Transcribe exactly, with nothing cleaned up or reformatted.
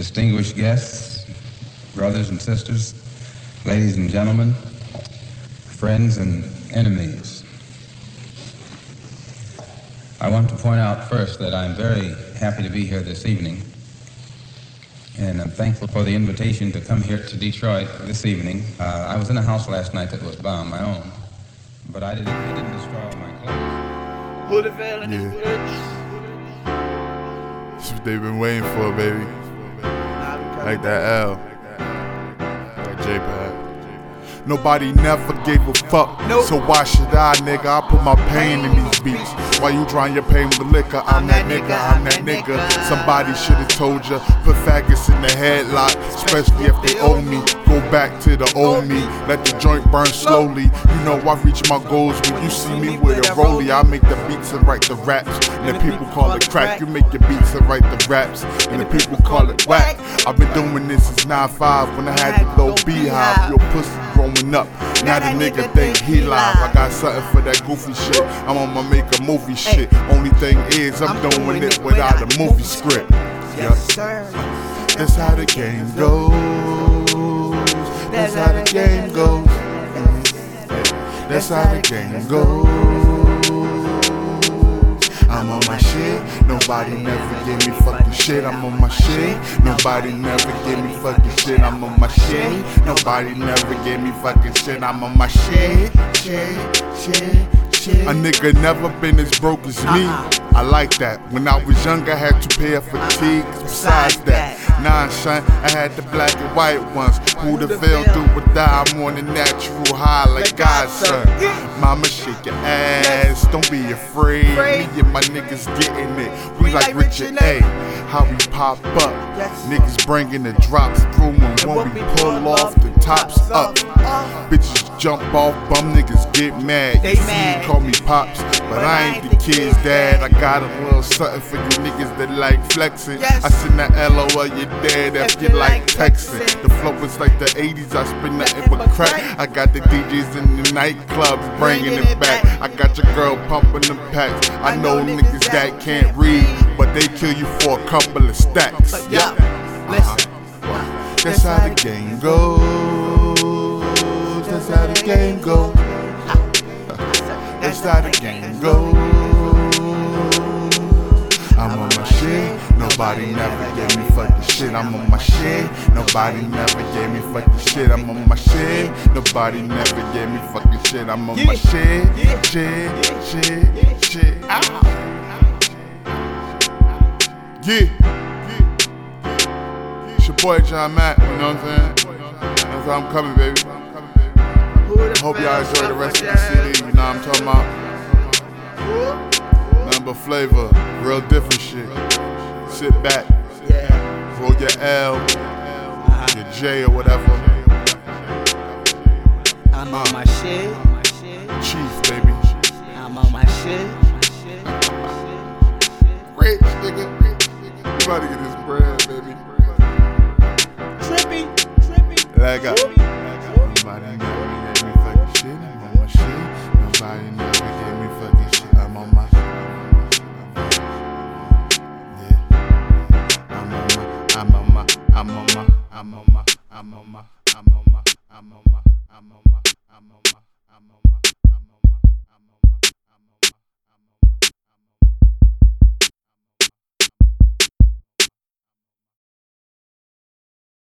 distinguished guests, brothers and sisters, ladies and gentlemen, friends and enemies. I want to point out first that I'm very happy to be here this evening, and I'm thankful for the invitation to come here to Detroit this evening. Uh, I was in a house last night that was bombed, my own, but I didn't, I didn't destroy all my clothes. Woodville and his woods. That's what they've been waiting for, baby. Like that L. Like J-Pad. Nobody never gave a fuck, nope. So why should I, nigga? I put my pain in these beats. Why you drawing your pain with liquor? I'm that nigga, I'm that nigga. Somebody should've told ya, put faggots in the headlock, especially if they owe me. Go back to the old me, let the joint burn slowly. You know I reach my goals when you see me with a rollie. I make the beats and write the raps, and the people call it crack. You make your beats and write the raps, and the people call it whack. I've been doing this since nine five when I had the little beehive. Your pussy growing up, now the nigga think he live. I got something for that goofy shit, I'm on my make a movie shit. Only thing is I'm doing it without a movie script. Yep. That's how the game goes. That's how the game goes. That's how the game goes. I'm on my shit. Nobody never gave me fucking shit. I'm on my shit. Nobody never gave me fucking shit. I'm on my shit. Nobody never gave me fucking shit. I'm on my shit. Shit, shit, shit. A nigga never been as broke as me. I like that. When I was young, I had to pay a fatigue. Besides that, nah, son, I had the black and white ones. Who the fail do or die? I'm on the natural high like God, son. Mama, shake your ass. Don't be afraid. Me and my niggas getting it. We like Richard A. How we pop up. Niggas bringing the drops through and when we pull off, the tops up. Bitches jump off, bum niggas get mad. You see me call me Pops, but I ain't the kid's dad. I got a little something for you niggas that like flexing. I send that L O L you dead if you like texting. The flow is like the eighties, I spin nothing but crack. I got the D Js in the nightclubs bringing it back. I got your girl pumping them packs. I know niggas that can't read, but they kill you for a couple of stacks. Yeah, listen. That's how the game goes. That's how the game goes. That's how the game goes. I'm on my shit. Nobody never gave me fucking shit. I'm on my shit. Nobody never gave me fucking shit. I'm on my shit. Nobody never gave me fucking shit. I'm on my shit. Shit, shit, shit. Yeah. It's your boy John Matt, you know what I'm saying? That's how I'm coming, baby. Hope y'all enjoy the rest of the C D, you know what I'm talking about? Nothing but flavor, real different shit. Sit back, roll your L, your J or whatever. I'm on my shit. Chief, baby. I'm on my shit. Rich, nigga. You about to get this bread, baby. Trippy, trippy. Leg up. Nobody never gave me fucking shit. I'm on my shit. Nobody never gave me fucking shit. I'm on my. Yeah. I'm on my. I'm on my. I'm on my. I'm on my. I'm on my. I'm on my. I'm on my. I'm on my. I'm on my. I'm on my. I'm on my. I'm on my.